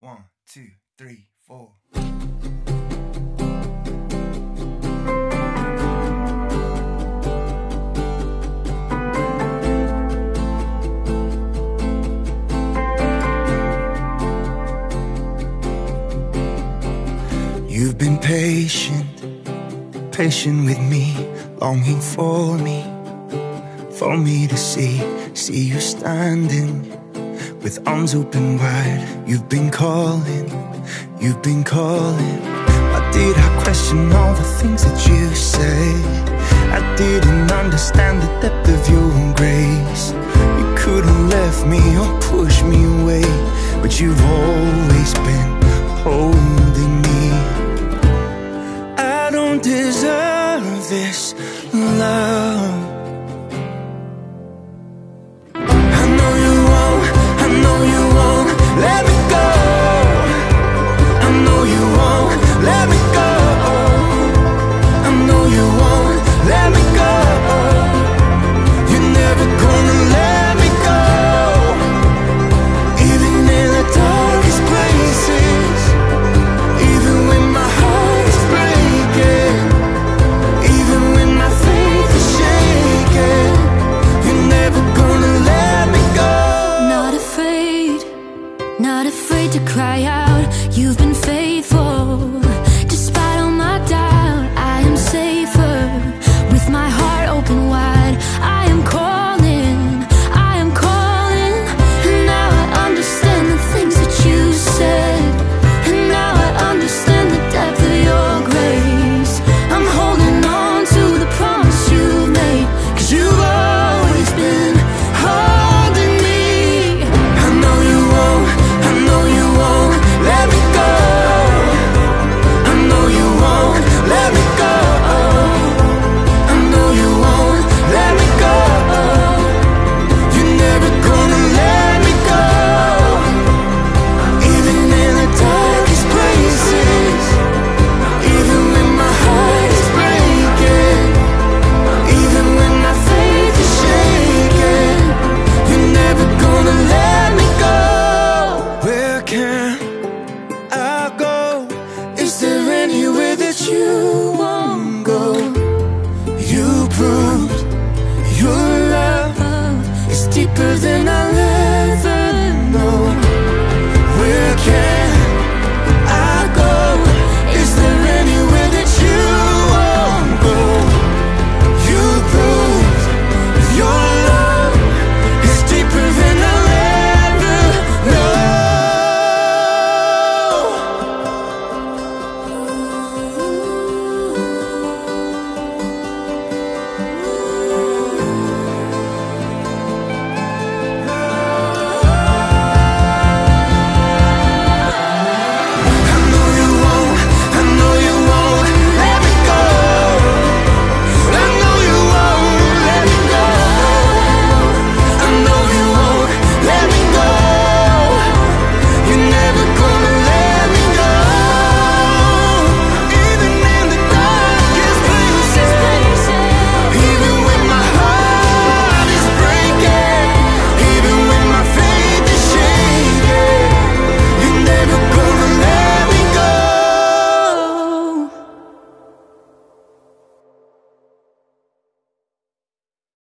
One, two, three, four. You've been patient, patient with me, longing for me to see you standing with arms open wide. You've been calling. Why did I question all the things that you said? I didn't understand the depth of your grace. You could have left me or pushed me away, but you've always been holding me. I don't deserve this love. Let me go. I know you won't let me go. I know you won't let me go. You're never gonna let me go. Even in the darkest places, even when my heart is breaking, even when my faith is shaking, you're never gonna let me go. Not afraid to cry out. You've been faithful. Despite all my doubt, I am safer with my heart open wide. I am calling. And now I understand the things that you said. And now I understand the depth of your grace. I'm holding on to the promise you've made, 'cause you've always been holding me. I know you won't let me go. I know you won't let me go. I know you won't let me go. You're never gonna let me go. Even in the darkest places, even when my heart is breaking, even when my faith is shaking, you're never gonna let me go. Where can